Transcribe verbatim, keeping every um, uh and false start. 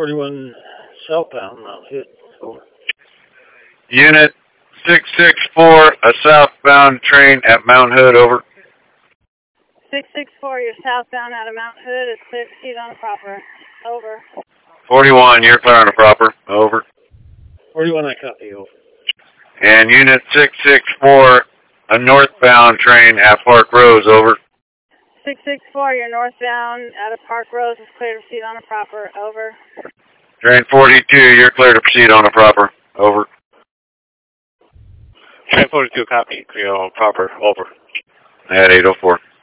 forty-one southbound, Mount Hood. Over. Unit six six four, a southbound train at Mount Hood, over. six six four, you're southbound out of Mount Hood. It's clear to proceed on the proper. Over. forty-one, you're clear on the proper. Over. forty-one, I copy. Over. And Unit six six four, a northbound train at Park Rose, over. six six four, you're northbound out of Park Rose. It's clear to proceed on the proper. Over. Train forty-two, you're clear to proceed on the proper. Over. Train forty-two, copy. Clear on proper. Over. At eight oh four.